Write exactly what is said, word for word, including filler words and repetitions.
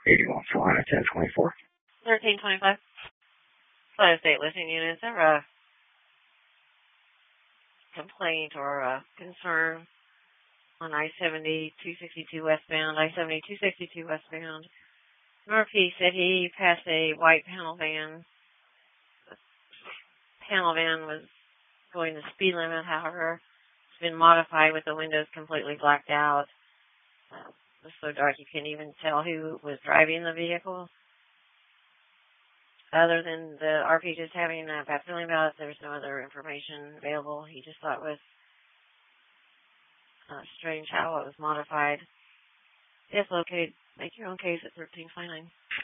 eighty-one, four hundred ten twenty-four. thirteen twenty-five. Florida State Listing Unit. Is there a complaint or a concern on I seventy two sixty-two westbound, I seventy two sixty-two westbound? Murphy said he passed a white panel van. The panel van was going the speed limit, however, it's been modified with the windows completely blacked out. Uh, it was so dark you couldn't even tell who was driving the vehicle. Other than the R P just having a bad feeling about it, there's no other information available. He just thought it was uh, strange how it was modified. If located, make your own case at thirteen twenty-nine.